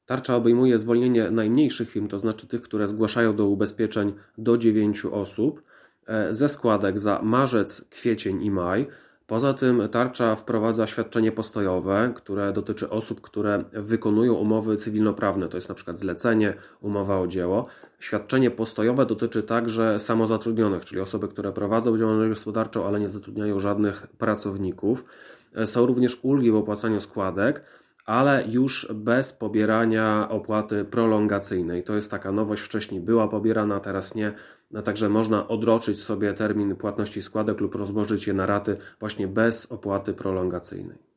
Tarcza obejmuje zwolnienie najmniejszych firm, to znaczy tych, które zgłaszają do ubezpieczeń do 9 osób, ze składek za marzec, kwiecień i maj. Poza tym tarcza wprowadza świadczenie postojowe, które dotyczy osób, które wykonują umowy cywilnoprawne, to jest na przykład zlecenie, umowa o dzieło. Świadczenie postojowe dotyczy także samozatrudnionych, czyli osoby, które prowadzą działalność gospodarczą, ale nie zatrudniają żadnych pracowników. Są również ulgi w opłacaniu składek, ale już bez pobierania opłaty prolongacyjnej. To jest taka nowość, wcześniej była pobierana, teraz nie. Także można odroczyć sobie termin płatności składek lub rozłożyć je na raty właśnie bez opłaty prolongacyjnej.